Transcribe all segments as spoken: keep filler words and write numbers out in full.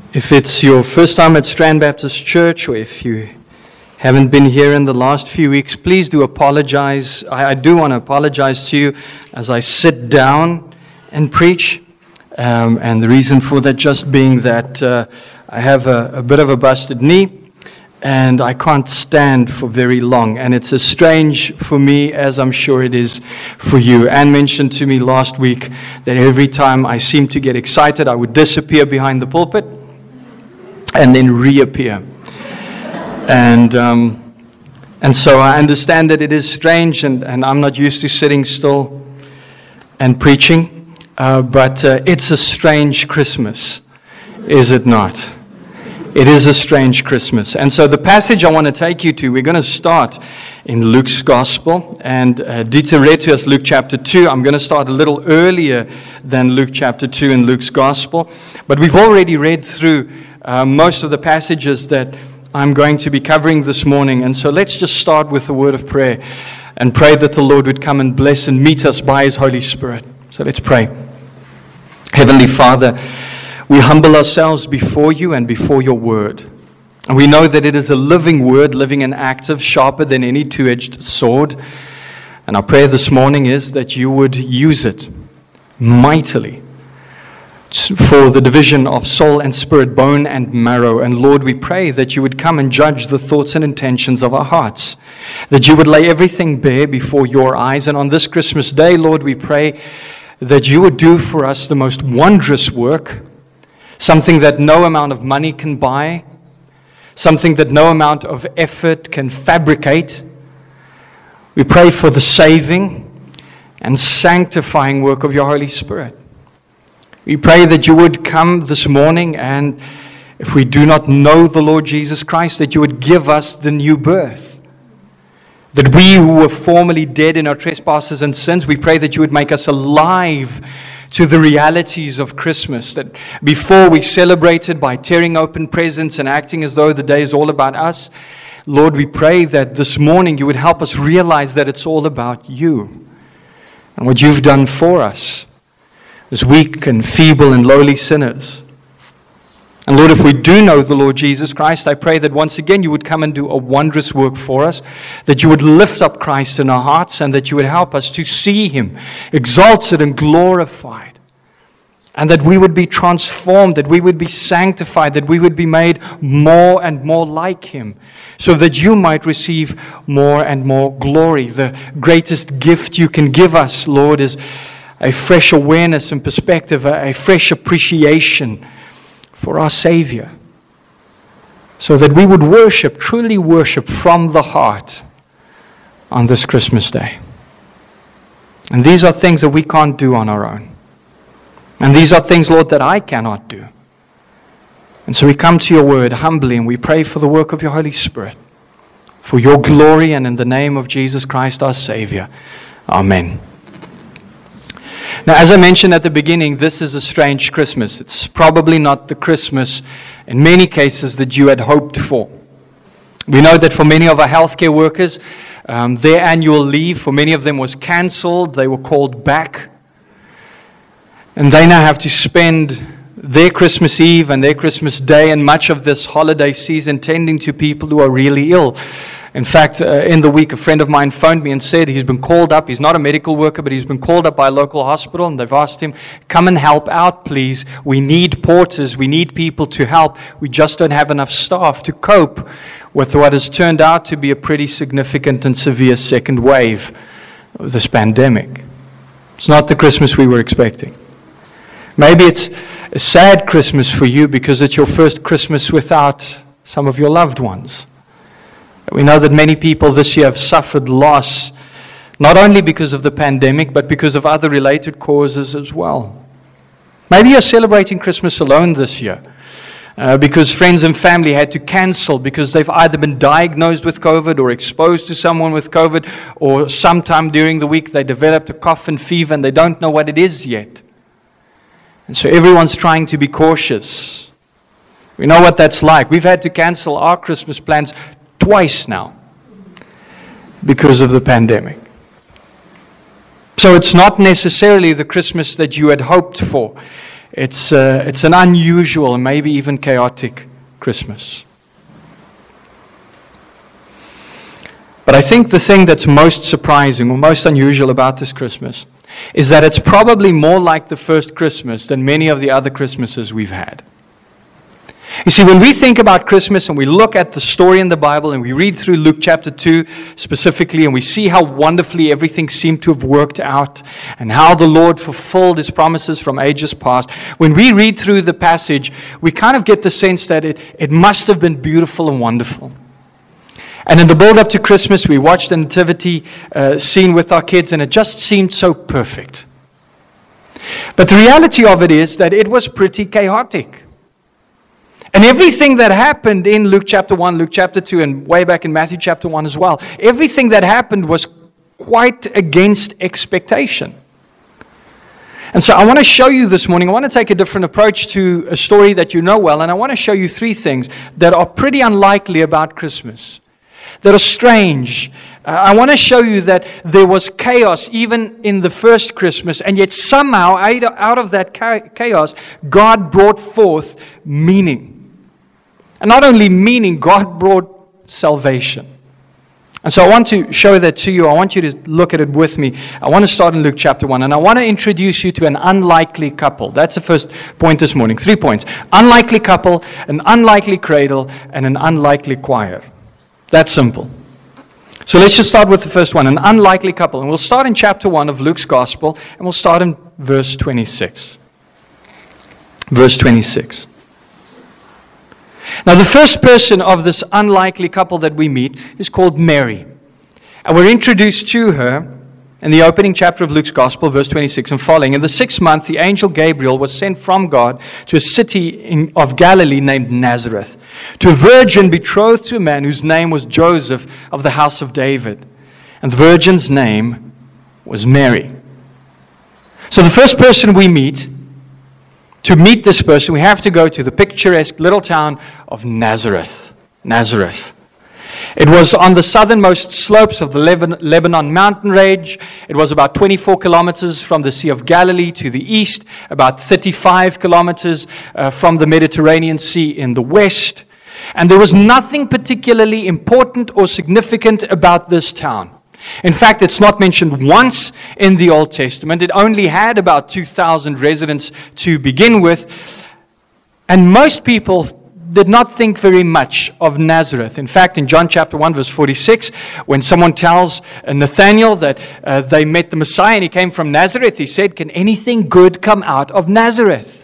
If it's your first time at Strand Baptist Church, or if you haven't been here in the last few weeks, please do apologize. I, I do want to apologize to you as I sit down and preach. Um, and the reason for that just being that uh, I have a, a bit of a busted knee, and I can't stand for very long. And it's as strange for me as I'm sure it is for you. Anne mentioned to me last week that every time I seem to get excited, I would disappear behind the pulpit and then reappear. And um, and so I understand that it is strange, and, and I'm not used to sitting still and preaching. Uh, but uh, it's a strange Christmas, is it not? It is a strange Christmas. And so the passage I want to take you to, we're going to start in Luke's Gospel. And uh, Dieter read to us Luke chapter two. I'm going to start a little earlier than Luke chapter two in Luke's Gospel. But we've already read through uh, most of the passages that I'm going to be covering this morning. And so let's just start with a word of prayer and pray that the Lord would come and bless and meet us by His Holy Spirit. So let's pray. Heavenly Father, we humble ourselves before you and before your word. And we know that it is a living word, living and active, sharper than any two-edged sword. And our prayer this morning is that you would use it mightily for the division of soul and spirit, bone and marrow. And Lord, we pray that you would come and judge the thoughts and intentions of our hearts, that you would lay everything bare before your eyes. And on this Christmas day, Lord, we pray that you would do for us the most wondrous work, something that no amount of money can buy, something that no amount of effort can fabricate. We pray for the saving and sanctifying work of your Holy Spirit. We pray that you would come this morning, and if we do not know the Lord Jesus Christ, that you would give us the new birth. That we who were formerly dead in our trespasses and sins, we pray that you would make us alive to the realities of Christmas, that before we celebrated by tearing open presents and acting as though the day is all about us, Lord, we pray that this morning you would help us realize that it's all about you and what you've done for us as weak and feeble and lowly sinners. And Lord, if we do know the Lord Jesus Christ, I pray that once again you would come and do a wondrous work for us, that you would lift up Christ in our hearts, and that you would help us to see Him exalted and glorified, and that we would be transformed, that we would be sanctified, that we would be made more and more like Him, so that you might receive more and more glory. The greatest gift you can give us, Lord, is a fresh awareness and perspective, a fresh appreciation for our Savior, so that we would worship, truly worship from the heart on this Christmas day. And these are things that we can't do on our own. And these are things, Lord, that I cannot do. And so we come to your word humbly, and we pray for the work of your Holy Spirit, for your glory, and in the name of Jesus Christ, our Savior. Amen. Now, as I mentioned at the beginning, this is a strange Christmas. It's probably not the Christmas, in many cases, that you had hoped for. We know that for many of our healthcare workers, um, their annual leave, for many of them, was cancelled. They were called back. And they now have to spend their Christmas Eve and their Christmas Day and much of this holiday season tending to people who are really ill. In fact, uh, in the week, a friend of mine phoned me and said he's been called up. He's not a medical worker, but he's been called up by a local hospital, and they've asked him, come and help out, please. We need porters. We need people to help. We just don't have enough staff to cope with what has turned out to be a pretty significant and severe second wave of this pandemic. It's not the Christmas we were expecting. Maybe it's a sad Christmas for you because it's your first Christmas without some of your loved ones. We know that many people this year have suffered loss, not only because of the pandemic, but because of other related causes as well. Maybe you're celebrating Christmas alone this year uh, because friends and family had to cancel because they've either been diagnosed with COVID or exposed to someone with COVID, or sometime during the week they developed a cough and fever and they don't know what it is yet. And so everyone's trying to be cautious. We know what that's like. We've had to cancel our Christmas plans twice now because of the pandemic. So it's not necessarily the Christmas that you had hoped for. It's, uh, it's an unusual and maybe even chaotic Christmas. But I think the thing that's most surprising or most unusual about this Christmas is that it's probably more like the first Christmas than many of the other Christmases we've had. You see, when we think about Christmas and we look at the story in the Bible and we read through Luke chapter two specifically and we see how wonderfully everything seemed to have worked out and how the Lord fulfilled His promises from ages past, when we read through the passage, we kind of get the sense that it, it must have been beautiful and wonderful. And in the build-up to Christmas, we watched the nativity uh, scene with our kids, and it just seemed so perfect. But the reality of it is that it was pretty chaotic. And everything that happened in Luke chapter one, Luke chapter two, and way back in Matthew chapter one as well, everything that happened was quite against expectation. And so I want to show you this morning, I want to take a different approach to a story that you know well, and I want to show you three things that are pretty unlikely about Christmas, that are strange. Uh, I want to show you that there was chaos even in the first Christmas, and yet somehow out of that chaos, God brought forth meaning. And not only meaning, God brought salvation. And so I want to show that to you. I want you to look at it with me. I want to start in Luke chapter one, and I want to introduce you to an unlikely couple. That's the first point this morning. Three points. Unlikely couple, an unlikely cradle, and an unlikely choir. That's simple. So let's just start with the first one, an unlikely couple. And we'll start in chapter one of Luke's Gospel, and we'll start in verse twenty-six. Verse twenty-six. Now, the first person of this unlikely couple that we meet is called Mary. And we're introduced to her in the opening chapter of Luke's Gospel, verse twenty-six and following. In the sixth month, the angel Gabriel was sent from God to a city in, of Galilee named Nazareth, to a virgin betrothed to a man whose name was Joseph of the house of David. And the virgin's name was Mary. So the first person we meet, to meet this person, we have to go to the picturesque little town of Nazareth. Nazareth. It was on the southernmost slopes of the Lebanon mountain range. It was about twenty-four kilometers from the Sea of Galilee to the east, about thirty-five kilometers uh, from the Mediterranean Sea in the west. And there was nothing particularly important or significant about this town. In fact, it's not mentioned once in the Old Testament. It only had about two thousand residents to begin with. And most people did not think very much of Nazareth. In fact, in John chapter one, verse forty-six, when someone tells Nathanael that uh, they met the Messiah and he came from Nazareth, he said, "Can anything good come out of Nazareth?"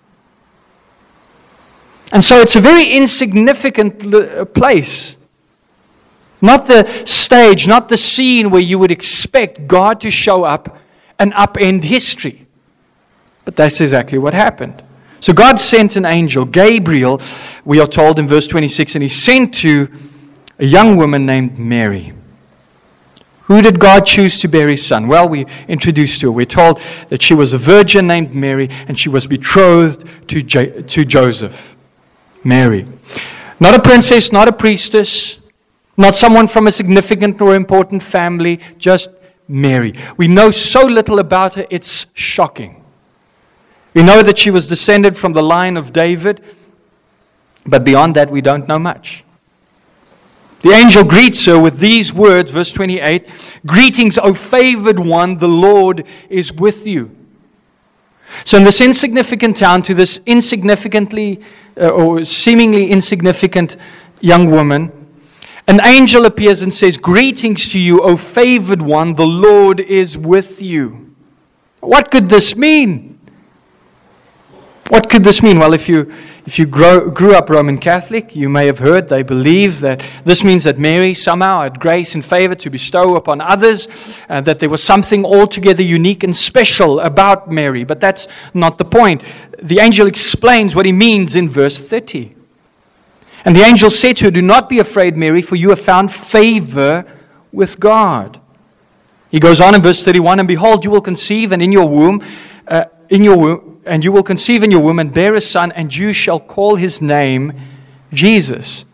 And so it's a very insignificant place. Not the stage, not the scene where you would expect God to show up and upend history. But that's exactly what happened. So God sent an angel, Gabriel, we are told in verse twenty-six, and he sent to a young woman named Mary. Who did God choose to bear his son? Well, we introduced to her. We're told that she was a virgin named Mary, and she was betrothed to, J- to Joseph. Mary. Not a princess, not a priestess, not someone from a significant or important family, just Mary. We know so little about her, it's shocking. We know that she was descended from the line of David, but beyond that we don't know much. The angel greets her with these words, verse twenty-eight, "Greetings, O favored one, the Lord is with you." So in this insignificant town, to this insignificantly uh, or seemingly insignificant young woman, an angel appears and says, "Greetings to you, O favored one, the Lord is with you." What could this mean? What could this mean? Well, if you if you grow, grew up Roman Catholic, you may have heard they believe that this means that Mary somehow had grace and favor to bestow upon others, uh, that there was something altogether unique and special about Mary. But that's not the point. The angel explains what he means in verse thirty. And the angel said to her, "Do not be afraid, Mary, for you have found favor with God." He goes on in verse thirty-one, "And behold, you will conceive, and in your womb, uh, in your womb, and you will conceive in your womb and bear a son, and you shall call his name Jesus.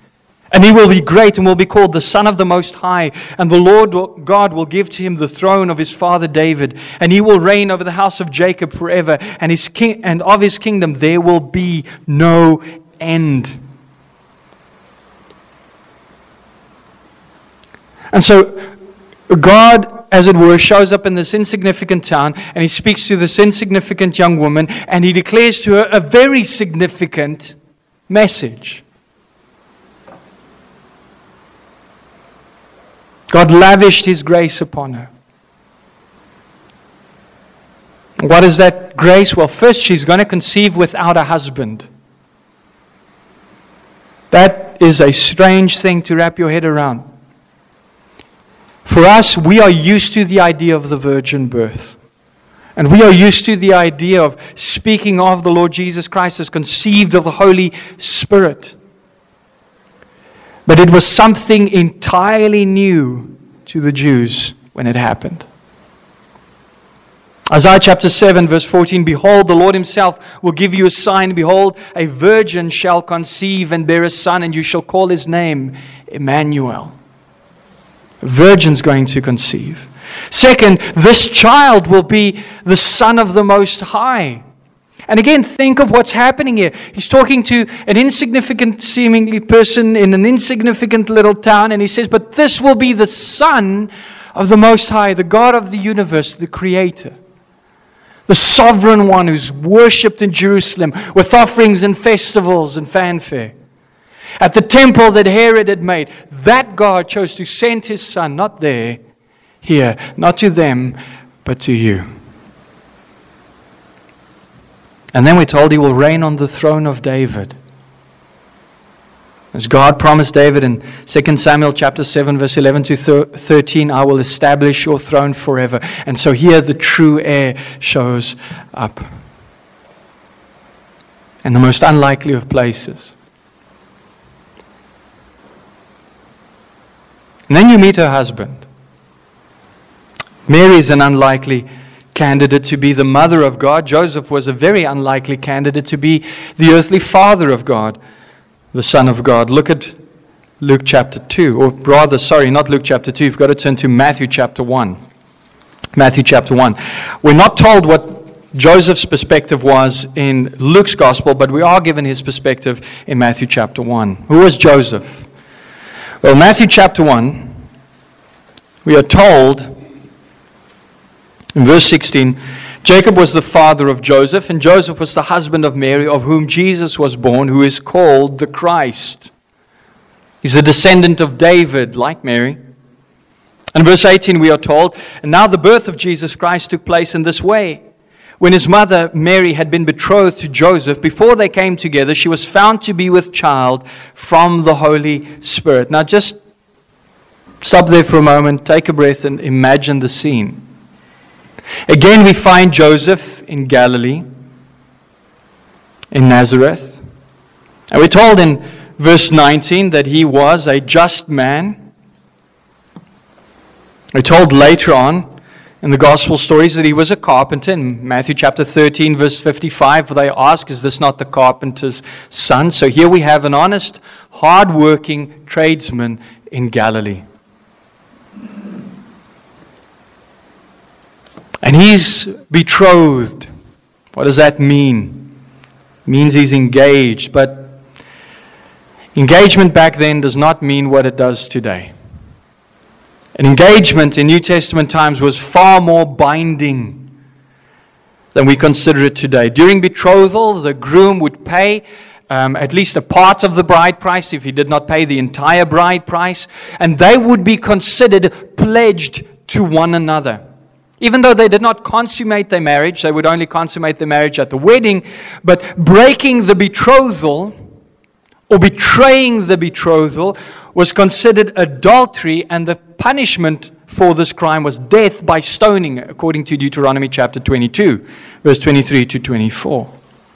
And he will be great and will be called the Son of the Most High. And the Lord God will give to him the throne of his father David. And he will reign over the house of Jacob forever. And his king, and of his kingdom there will be no end. And so God, as it were, shows up in this insignificant town. And he speaks to this insignificant young woman. And he declares to her a very significant message. God lavished His grace upon her. What is that grace? Well, first, she's going to conceive without a husband. That is a strange thing to wrap your head around. For us, we are used to the idea of the virgin birth. And we are used to the idea of speaking of the Lord Jesus Christ as conceived of the Holy Spirit. But it was something entirely new to the Jews when it happened. Isaiah chapter seven verse fourteen, Behold, the Lord Himself will give you a sign. Behold, a virgin shall conceive and bear a son, and you shall call His name Emmanuel. A virgin's going to conceive. Second, this child will be the Son of the Most High. And again, think of what's happening here. He's talking to an insignificant seemingly person in an insignificant little town, and he says, but this will be the Son of the Most High, the God of the universe, the Creator. The sovereign one who's worshipped in Jerusalem with offerings and festivals and fanfare. At the temple that Herod had made, that God chose to send His Son, not there, here, not to them, but to you. And then we're told He will reign on the throne of David. As God promised David in Second Samuel chapter seven, verse eleven to thirteen, I will establish your throne forever. And so here the true heir shows up. In the most unlikely of places. And then you meet her husband. Mary is an unlikely candidate to be the mother of God. Joseph was a very unlikely candidate to be the earthly father of God, the Son of God. Look at Luke chapter two, or rather, sorry, not Luke chapter two. You've got to turn to Matthew chapter one. Matthew chapter one. We're not told what Joseph's perspective was in Luke's gospel, but we are given his perspective in Matthew chapter one. Who was Joseph? Well, Matthew chapter one, we are told in verse sixteen, Jacob was the father of Joseph, and Joseph was the husband of Mary, of whom Jesus was born, who is called the Christ. He's a descendant of David, like Mary. And verse eighteen, we are told, and now the birth of Jesus Christ took place in this way. When his mother, Mary, had been betrothed to Joseph, before they came together, she was found to be with child from the Holy Spirit. Now just stop there for a moment, take a breath, and imagine the scene. Again, we find Joseph in Galilee, in Nazareth. And we're told in verse nineteen that he was a just man. We're told later on in the gospel stories that he was a carpenter. In Matthew chapter thirteen, verse fifty-five, they ask, is this not the carpenter's son? So here we have an honest, hard-working tradesman in Galilee. And he's betrothed. What does that mean? It means he's engaged. But engagement back then does not mean what it does today. An engagement in New Testament times was far more binding than we consider it today. During betrothal, the groom would pay um, at least a part of the bride price if he did not pay the entire bride price. And they would be considered pledged to one another. Even though they did not consummate their marriage, they would only consummate their marriage at the wedding. But breaking the betrothal or betraying the betrothal was considered adultery, and the punishment for this crime was death by stoning, according to Deuteronomy chapter twenty-two, verse twenty-three to twenty-four.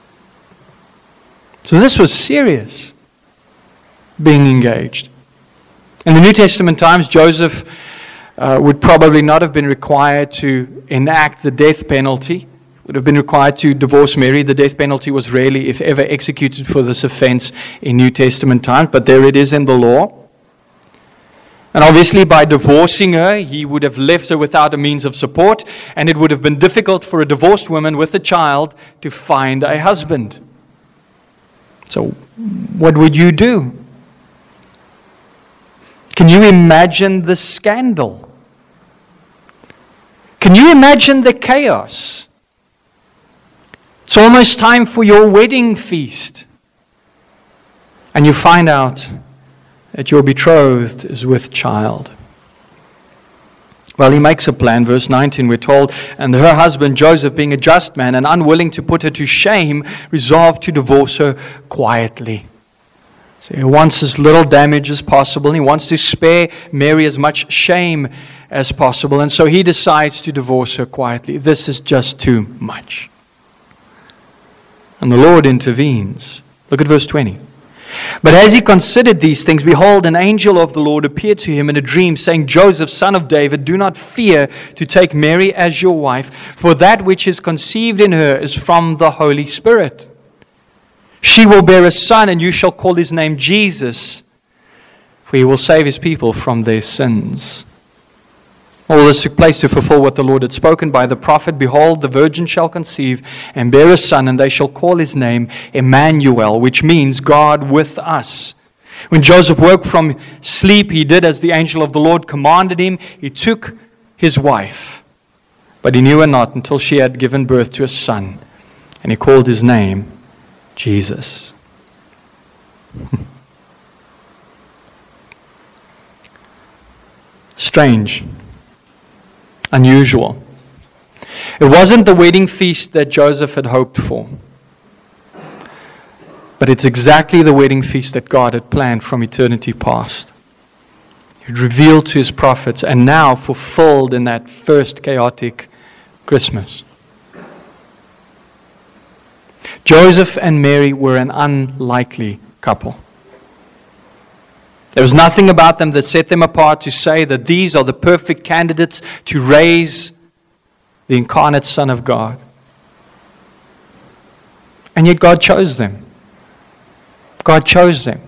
So this was serious, being engaged. In the New Testament times, Joseph uh, would probably not have been required to enact the death penalty. would have been required to divorce Mary. The death penalty was rarely, if ever, executed for this offense in New Testament times, but there it is in the law. And obviously by divorcing her, he would have left her without a means of support, and it would have been difficult for a divorced woman with a child to find a husband. So what would you do? Can you imagine the scandal? Can you imagine the chaos? It's almost time for your wedding feast, and you find out that your betrothed is with child. Well, he makes a plan. Verse nineteen, we're told, and her husband Joseph, being a just man and unwilling to put her to shame, resolved to divorce her quietly. So he wants as little damage as possible. He wants to spare Mary as much shame as possible. And so he decides to divorce her quietly. This is just too much. And the Lord intervenes. Look at verse twenty. But as he considered these things, behold, an angel of the Lord appeared to him in a dream, saying, Joseph, son of David, do not fear to take Mary as your wife, for that which is conceived in her is from the Holy Spirit. She will bear a son, and you shall call his name Jesus, for he will save his people from their sins. All this took place to fulfill what the Lord had spoken by the prophet. Behold, the virgin shall conceive and bear a son, and they shall call his name Emmanuel, which means God with us. When Joseph woke from sleep, he did as the angel of the Lord commanded him. He took his wife, but he knew her not until she had given birth to a son, and he called his name Jesus. Strange. Unusual. It wasn't the wedding feast that Joseph had hoped for, but it's exactly the wedding feast that God had planned from eternity past. He revealed to his prophets and now fulfilled in that first chaotic Christmas. Joseph and Mary were an unlikely couple. There was nothing about them that set them apart to say that these are the perfect candidates to raise the incarnate Son of God. And yet God chose them. God chose them.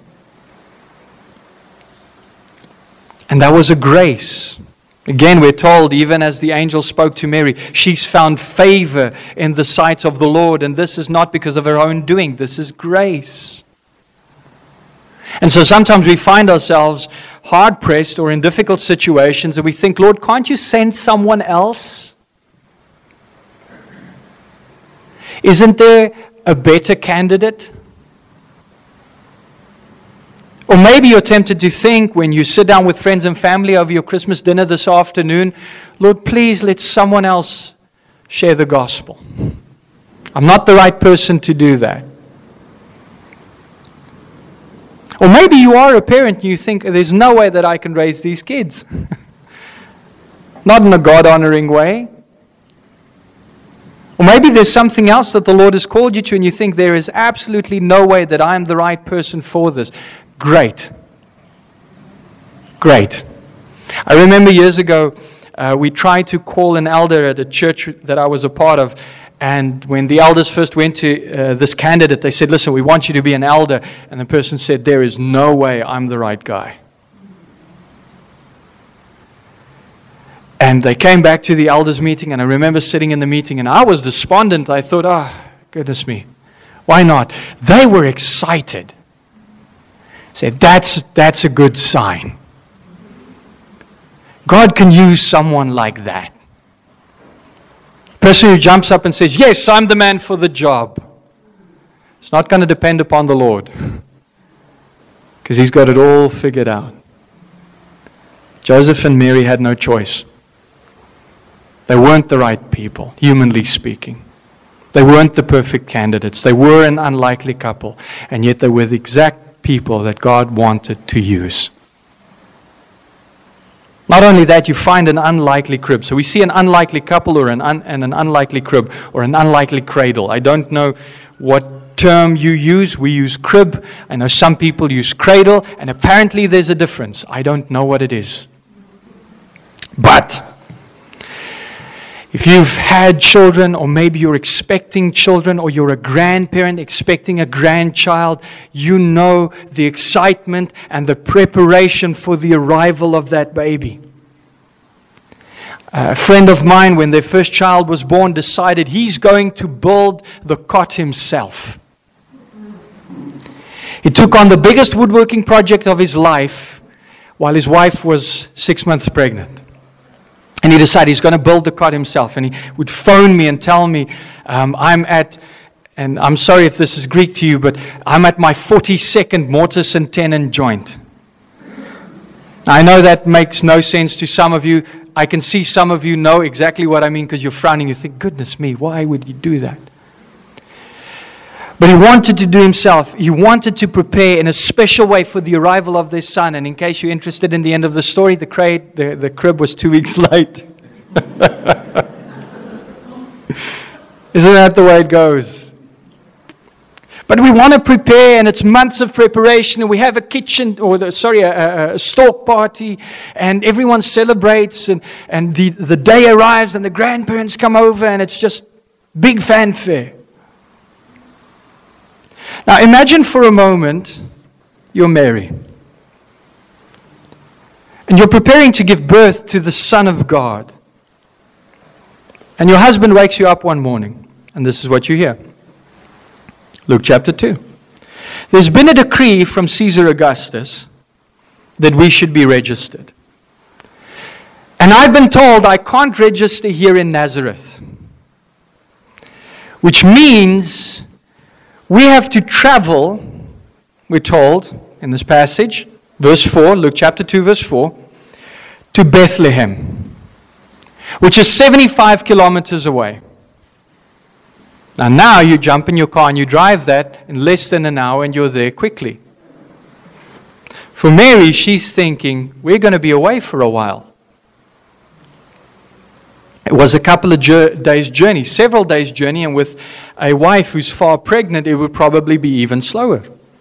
And that was a grace. Again, we're told, even as the angel spoke to Mary, she's found favor in the sight of the Lord. And this is not because of her own doing. This is grace. And so sometimes we find ourselves hard-pressed or in difficult situations and we think, Lord, can't you send someone else? Isn't there a better candidate? Or maybe you're tempted to think when you sit down with friends and family over your Christmas dinner this afternoon, Lord, please let someone else share the gospel. I'm not the right person to do that. Or maybe you are a parent and you think, there's no way that I can raise these kids. Not in a God-honoring way. Or maybe there's something else that the Lord has called you to and you think there is absolutely no way that I'm the right person for this. Great. Great. I remember years ago, uh, we tried to call an elder at a church that I was a part of. And when the elders first went to uh, this candidate, they said, listen, we want you to be an elder. And the person said, there is no way I'm the right guy. And they came back to the elders meeting, and I remember sitting in the meeting, and I was despondent. I thought, oh, goodness me, why not? They were excited. Said, that's, that's a good sign. God can use someone like that. Person who jumps up and says, yes, I'm the man for the job. It's not going to depend upon the Lord. Because He's got it all figured out. Joseph and Mary had no choice. They weren't the right people, humanly speaking. They weren't the perfect candidates. They were an unlikely couple. And yet they were the exact people that God wanted to use. Not only that, you find an unlikely crib. So we see an unlikely couple or an un, and an unlikely crib or an unlikely cradle. I don't know what term you use. We use crib. I know some people use cradle. And apparently there's a difference. I don't know what it is. But If you've had children, or maybe you're expecting children, or you're a grandparent expecting a grandchild, you know the excitement and the preparation for the arrival of that baby. A friend of mine, when their first child was born, decided he's going to build the cot himself. He took on the biggest woodworking project of his life while his wife was six months pregnant. And he decided he's going to build the cot himself. And he would phone me and tell me, um, I'm at, and I'm sorry if this is Greek to you, but I'm at my forty-second mortise and tenon joint. Now, I know that makes no sense to some of you. I can see some of you know exactly what I mean because you're frowning. You think, goodness me, why would you do that? But he wanted to do himself. He wanted to prepare in a special way for the arrival of their son. And in case you're interested in the end of the story, the, crate, the, the crib was two weeks late. Isn't that the way it goes? But we want to prepare, and it's months of preparation, and we have a kitchen, or the, sorry, a, a stalk party, and everyone celebrates, and, and the, the day arrives, and the grandparents come over, and it's just big fanfare. Now imagine for a moment you're Mary. And you're preparing to give birth to the Son of God. And your husband wakes you up one morning. And this is what you hear. Luke chapter two. There's been a decree from Caesar Augustus that we should be registered. And I've been told I can't register here in Nazareth. Which means we have to travel, we're told in this passage, verse four, Luke chapter two, verse four, to Bethlehem, which is seventy-five kilometers away. Now, now you jump in your car and you drive that in less than an hour and you're there quickly. For Mary, she's thinking, we're going to be away for a while. It was a couple of jo- days' journey, several days' journey, and with a wife who's far pregnant, it would probably be even slower.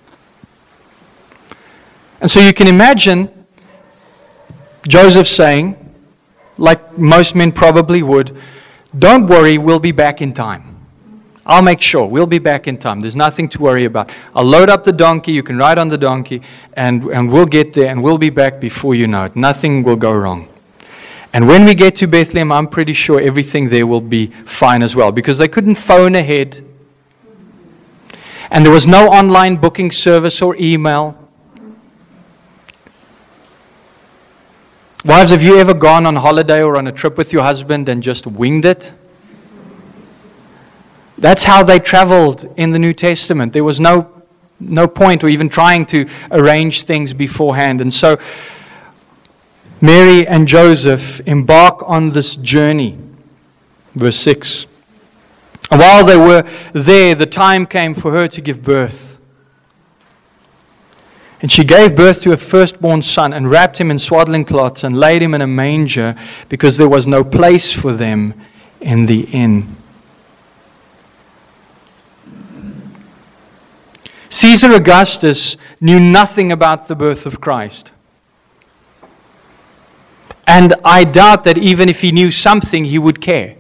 And so you can imagine Joseph saying, like most men probably would, don't worry, we'll be back in time. I'll make sure, we'll be back in time. There's nothing to worry about. I'll load up the donkey, you can ride on the donkey, and, and we'll get there, and we'll be back before you know it. Nothing will go wrong. And when we get to Bethlehem, I'm pretty sure everything there will be fine as well, because they couldn't phone ahead. And there was no online booking service or email. Wives, have you ever gone on holiday or on a trip with your husband and just winged it? That's how they traveled in the New Testament. There was no, no point or even trying to arrange things beforehand. And so Mary and Joseph embark on this journey. Verse six. And while they were there, the time came for her to give birth. And she gave birth to a firstborn son and wrapped him in swaddling cloths and laid him in a manger because there was no place for them in the inn. Caesar Augustus knew nothing about the birth of Christ. And I doubt that even if he knew something, he would care.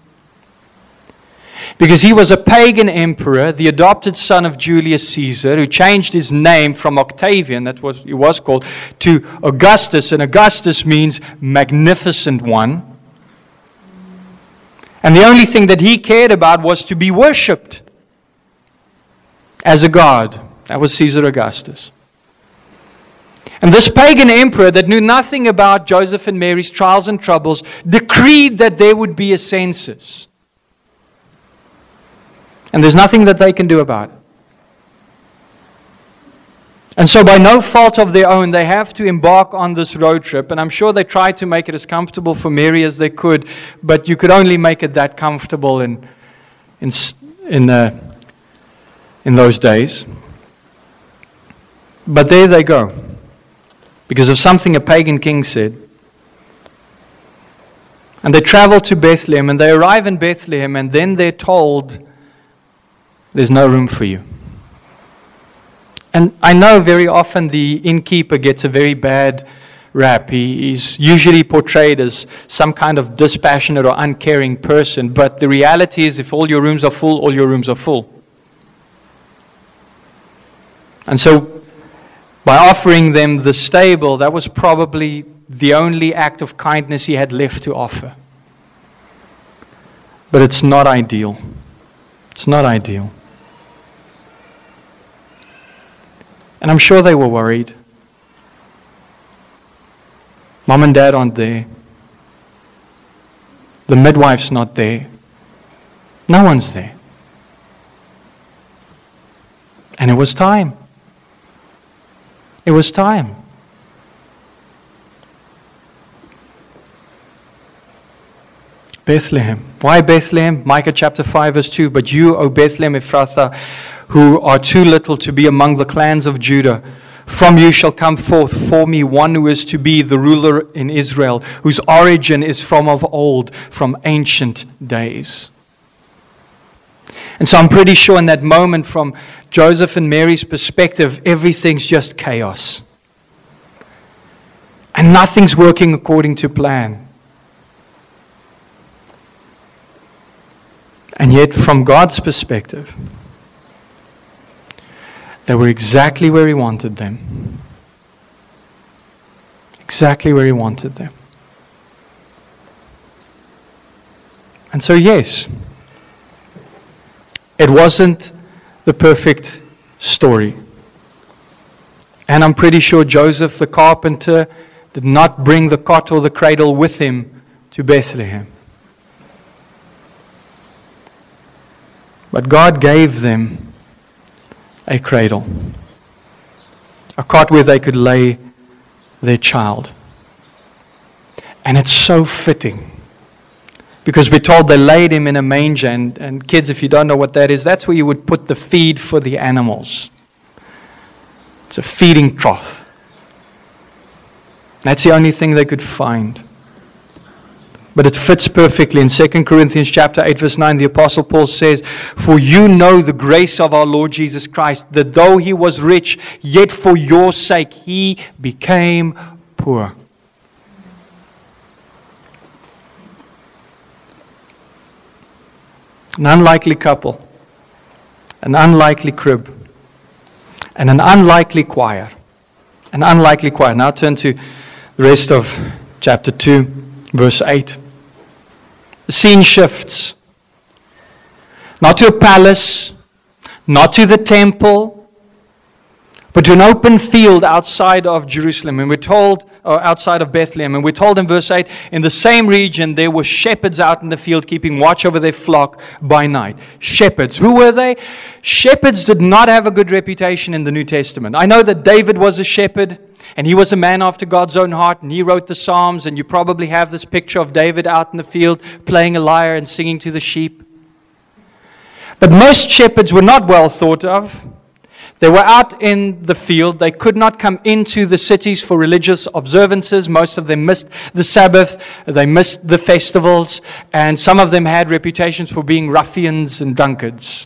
Because he was a pagan emperor, the adopted son of Julius Caesar, who changed his name from Octavian, that was he was called, to Augustus. And Augustus means magnificent one. And the only thing that he cared about was to be worshipped as a god. That was Caesar Augustus. And this pagan emperor that knew nothing about Joseph and Mary's trials and troubles decreed that there would be a census. And there's nothing that they can do about it. And so by no fault of their own, they have to embark on this road trip. And I'm sure they tried to make it as comfortable for Mary as they could, but you could only make it that comfortable in, in, in, uh, in those days. But there they go. Because of something a pagan king said. And they travel to Bethlehem, and they arrive in Bethlehem, and then they're told, there's no room for you. And I know very often the innkeeper gets a very bad rap. He, he's usually portrayed as some kind of dispassionate or uncaring person, but the reality is if all your rooms are full, all your rooms are full. And so, by offering them the stable, that was probably the only act of kindness he had left to offer. But it's not ideal. It's not ideal. And I'm sure they were worried. Mom and Dad aren't there. The midwife's not there. No one's there. And it was time. It was time. Bethlehem. Why Bethlehem? Micah chapter five verse two. But you, O Bethlehem Ephrathah, who are too little to be among the clans of Judah, from you shall come forth for me one who is to be the ruler in Israel, whose origin is from of old, from ancient days. And so I'm pretty sure in that moment, from Joseph and Mary's perspective, everything's just chaos. And nothing's working according to plan. And yet, from God's perspective, they were exactly where He wanted them. Exactly where He wanted them. And so, yes, it wasn't the perfect story. And I'm pretty sure Joseph the carpenter did not bring the cot or the cradle with him to Bethlehem. But God gave them a cradle, a cot where they could lay their child. And it's so fitting, because we're told they laid him in a manger. And, and kids, if you don't know what that is, that's where you would put the feed for the animals. It's a feeding trough. That's the only thing they could find. But it fits perfectly. In Second Corinthians chapter eight, verse nine, the Apostle Paul says, "For you know the grace of our Lord Jesus Christ, that though He was rich, yet for your sake He became poor." An unlikely couple, an unlikely crib, and an unlikely choir. An unlikely choir. Now turn to the rest of chapter two, verse eight. The scene shifts. Not to a palace, not to the temple, but to an open field outside of Jerusalem. And we're told, or outside of Bethlehem, and we're told in verse eight, in the same region there were shepherds out in the field keeping watch over their flock by night. Shepherds. Who were they? Shepherds did not have a good reputation in the New Testament. I know that David was a shepherd, and he was a man after God's own heart, and he wrote the Psalms, and you probably have this picture of David out in the field playing a lyre and singing to the sheep. But most shepherds were not well thought of. They were out in the field. They could not come into the cities for religious observances. Most of them missed the Sabbath. They missed the festivals. And some of them had reputations for being ruffians and drunkards.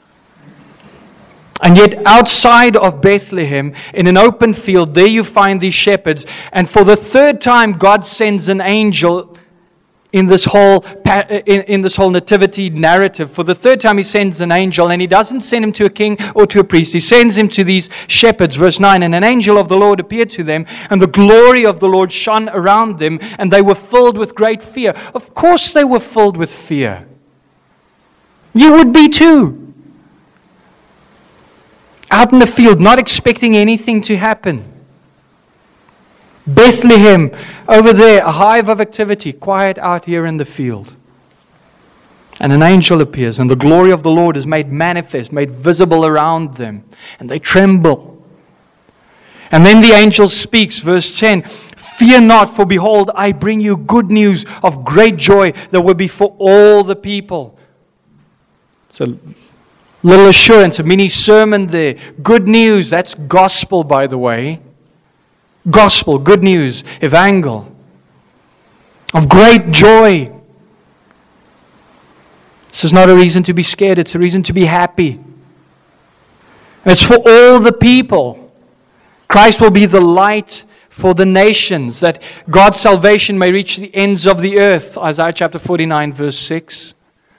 And yet outside of Bethlehem, in an open field, there you find these shepherds. And for the third time, God sends an angel in this whole in, in this whole nativity narrative. For the third time, He sends an angel, and He doesn't send him to a king or to a priest. He sends him to these shepherds. Verse nine, "And an angel of the Lord appeared to them, and the glory of the Lord shone around them, and they were filled with great fear." Of course they were filled with fear. You would be too. Out in the field, not expecting anything to happen. Bethlehem, over there, a hive of activity, quiet out here in the field. And an angel appears, and the glory of the Lord is made manifest, made visible around them. And they tremble. And then the angel speaks, verse ten, "Fear not, for behold, I bring you good news of great joy that will be for all the people." So, little assurance, a mini sermon there. Good news, that's gospel, by the way. Gospel, good news, evangel. Of great joy. This is not a reason to be scared, it's a reason to be happy. And it's for all the people. Christ will be the light for the nations, that God's salvation may reach the ends of the earth. Isaiah chapter forty-nine, verse six.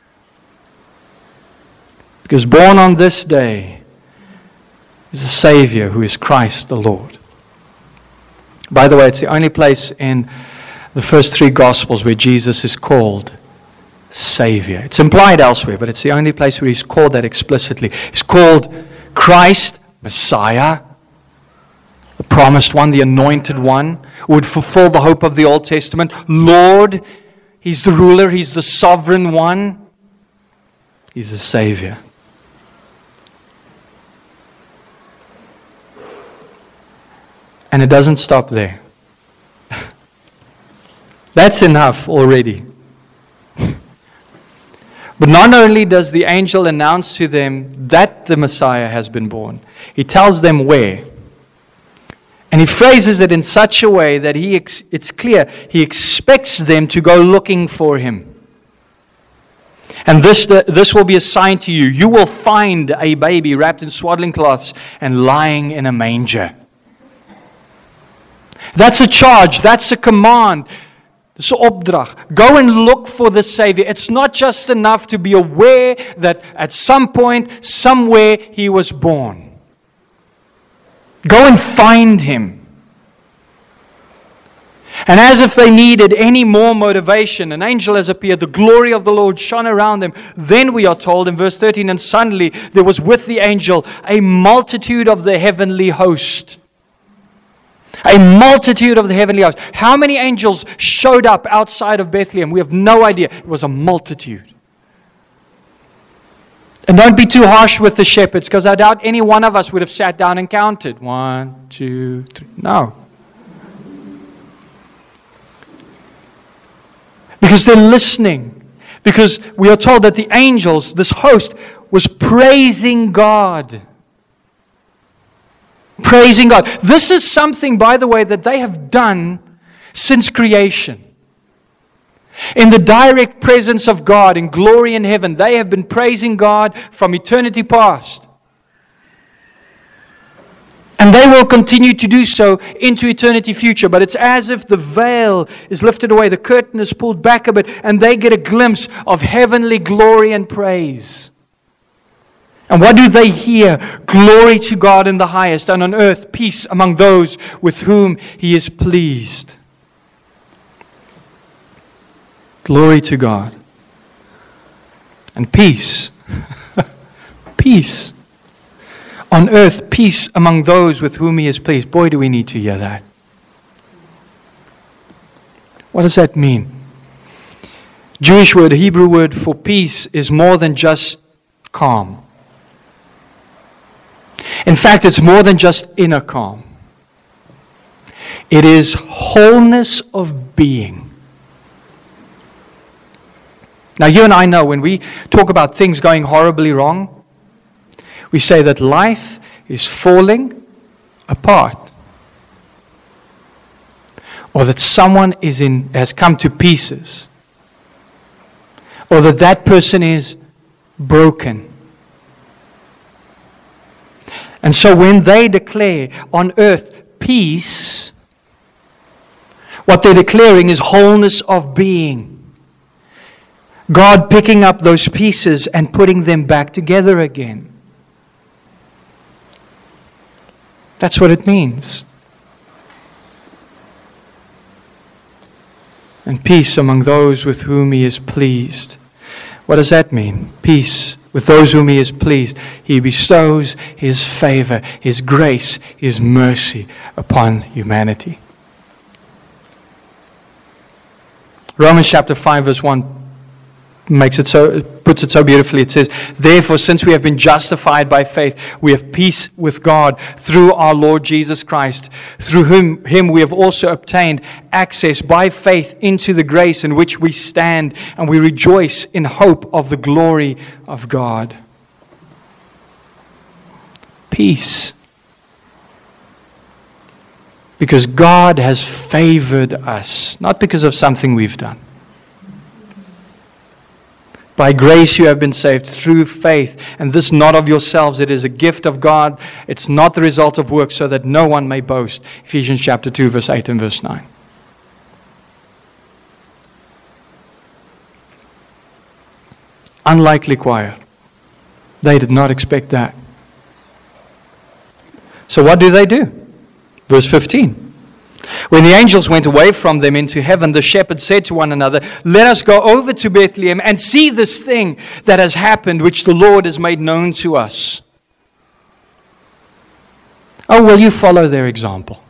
Because born on this day is a Savior who is Christ the Lord. By the way, it's the only place in the first three Gospels where Jesus is called Savior. It's implied elsewhere, but it's the only place where He's called that explicitly. He's called Christ, Messiah, the promised one, the anointed one, who would fulfill the hope of the Old Testament. Lord, He's the ruler, He's the sovereign one. He's the Savior. And it doesn't stop there. That's enough already. But not only does the angel announce to them that the Messiah has been born, he tells them where. And he phrases it in such a way that he ex- it's clear he expects them to go looking for him. And this, this will be a sign to you. You will find a baby wrapped in swaddling cloths and lying in a manger. That's a charge. That's a command. Dis 'n opdrag. Go and look for the Savior. It's not just enough to be aware that at some point, somewhere, He was born. Go and find Him. And as if they needed any more motivation, an angel has appeared. The glory of the Lord shone around them. Then we are told in verse thirteen, and suddenly there was with the angel a multitude of the heavenly host. A multitude of the heavenly host. How many angels showed up outside of Bethlehem? We have no idea. It was a multitude. And don't be too harsh with the shepherds, because I doubt any one of us would have sat down and counted. One, two, three. No. Because they're listening. Because we are told that the angels, this host, was praising God. Praising God. This is something, by the way, that they have done since creation. In the direct presence of God, in glory in heaven, they have been praising God from eternity past. And they will continue to do so into eternity future. But it's as if the veil is lifted away, the curtain is pulled back a bit, and they get a glimpse of heavenly glory and praise. And what do they hear? Glory to God in the highest, and on earth peace among those with whom He is pleased. Glory to God. And peace. Peace. On earth, peace among those with whom He is pleased. Boy, do we need to hear that. What does that mean? Jewish word, Hebrew word for peace is more than just calm. In fact, it's more than just inner calm. It is wholeness of being. Now, you and I know when we talk about things going horribly wrong, we say that life is falling apart. Or that someone is in, has come to pieces. Or that that person is broken. And so when they declare on earth peace, what they're declaring is wholeness of being. God picking up those pieces and putting them back together again. That's what it means. And peace among those with whom He is pleased. What does that mean? Peace with those whom He is pleased. He bestows His favor, His grace, His mercy upon humanity. Romans chapter five verse one makes it so, puts it so beautifully. It says, therefore, since we have been justified by faith, we have peace with God through our Lord Jesus Christ, through whom him we have also obtained access by faith into the grace in which we stand, and we rejoice in hope of the glory of God. Peace. Because God has favored us, not because of something we've done, By grace you have been saved through faith, and this not of yourselves, it is a gift of God. It's not the result of works, so that no one may boast. Ephesians chapter two, verse eight and verse nine. Unlikely choir. They did not expect that. So what do they do? Verse fifteen. When the angels went away from them into heaven, the shepherds said to one another, "Let us go over to Bethlehem and see this thing that has happened, which the Lord has made known to us." Oh, will you follow their example?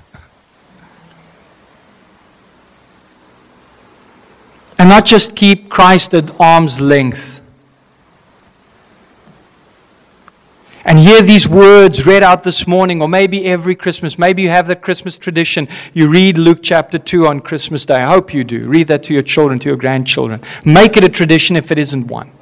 And not just keep Christ at arm's length. And hear these words read out this morning, or maybe every Christmas. Maybe you have that Christmas tradition. You read Luke chapter two on Christmas Day. I hope you do. Read that to your children, to your grandchildren. Make it a tradition if it isn't one.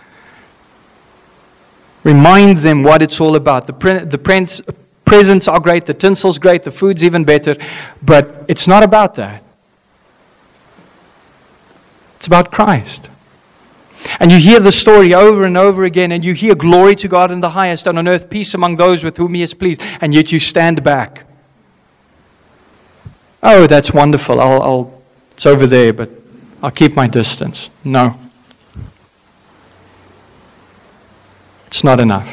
Remind them what it's all about. The, pre- the pre- presents are great, the tinsel's great, the food's even better, but it's not about that. It's about Christ. And you hear the story over and over again, and you hear glory to God in the highest, and on earth peace among those with whom He is pleased, and yet you stand back. Oh, that's wonderful. I'll, I'll, it's over there, but I'll keep my distance. No. It's not enough.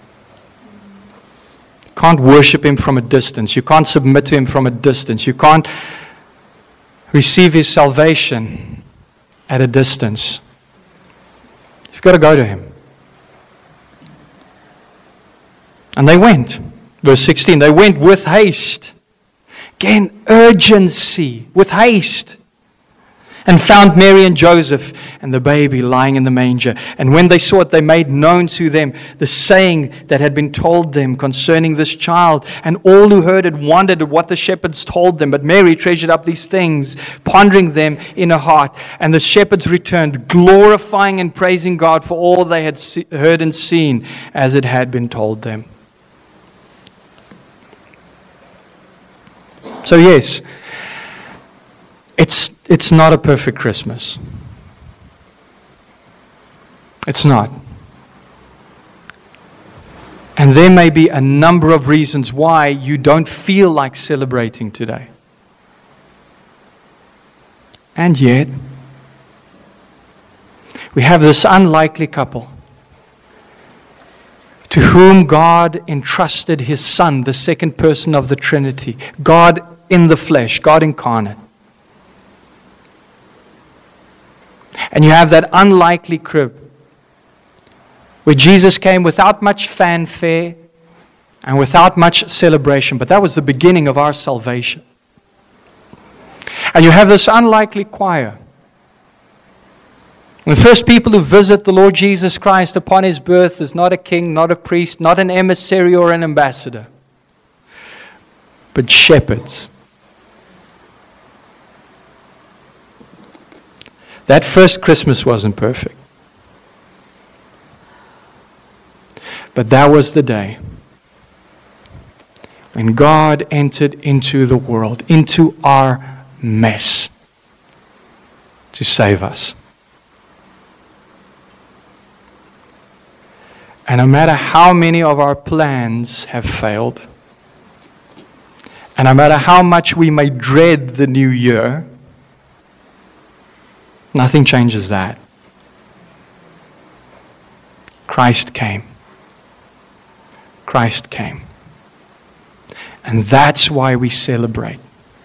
You can't worship Him from a distance. You can't submit to Him from a distance. You can't receive His salvation at a distance. You've got to go to Him. And they went. Verse sixteen, they went with haste. Again, urgency, with haste. And found Mary and Joseph and the baby lying in the manger. And when they saw it, they made known to them the saying that had been told them concerning this child. And all who heard it wondered at what the shepherds told them. But Mary treasured up these things, pondering them in her heart. And the shepherds returned, glorifying and praising God for all they had see- heard and seen as it had been told them. So yes, It's it's not a perfect Christmas. It's not. And there may be a number of reasons why you don't feel like celebrating today. And yet, we have this unlikely couple to whom God entrusted His Son, the second person of the Trinity, God in the flesh, God incarnate. And you have that unlikely crib where Jesus came without much fanfare and without much celebration. But that was the beginning of our salvation. And you have this unlikely choir. The first people who visit the Lord Jesus Christ upon His birth is not a king, not a priest, not an emissary or an ambassador, but shepherds. That first Christmas wasn't perfect. But that was the day when God entered into the world, into our mess, to save us. And no matter how many of our plans have failed, and no matter how much we may dread the new year, nothing changes that. Christ came. Christ came. And that's why we celebrate.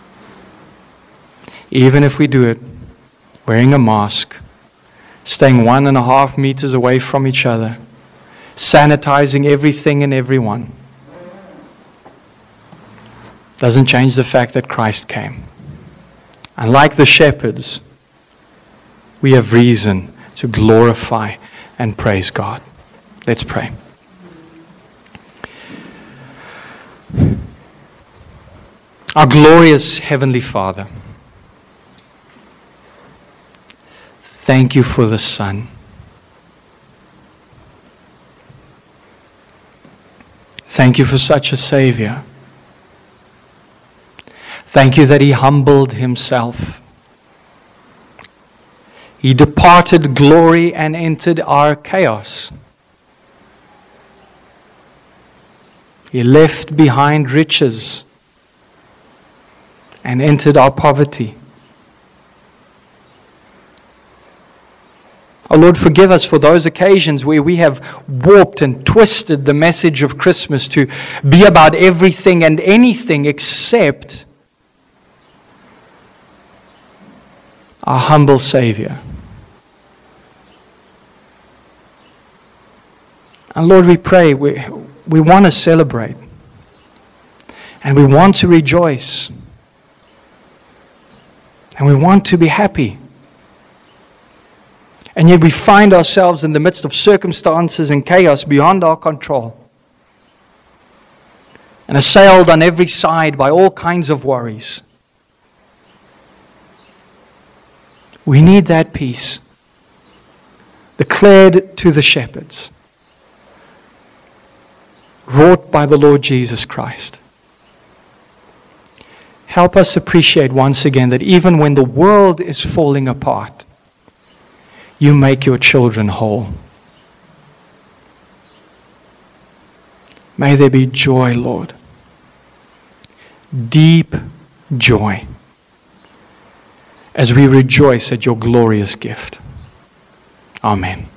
Even if we do it wearing a mask, staying one and a half meters away from each other, sanitizing everything and everyone, doesn't change the fact that Christ came. And like the shepherds, we have reason to glorify and praise God. Let's pray. Our glorious Heavenly Father, thank You for the Son. Thank You for such a Savior. Thank You that He humbled Himself. He departed glory and entered our chaos. He left behind riches and entered our poverty. Oh Lord, forgive us for those occasions where we have warped and twisted the message of Christmas to be about everything and anything except our humble Savior. And Lord, we pray, we, we want to celebrate. And we want to rejoice. And we want to be happy. And yet we find ourselves in the midst of circumstances and chaos beyond our control. And assailed on every side by all kinds of worries. We need that peace declared to the shepherds, wrought by the Lord Jesus Christ. Help us appreciate once again that even when the world is falling apart, you make your children whole. May there be joy, Lord. Deep joy as we rejoice at your glorious gift. Amen.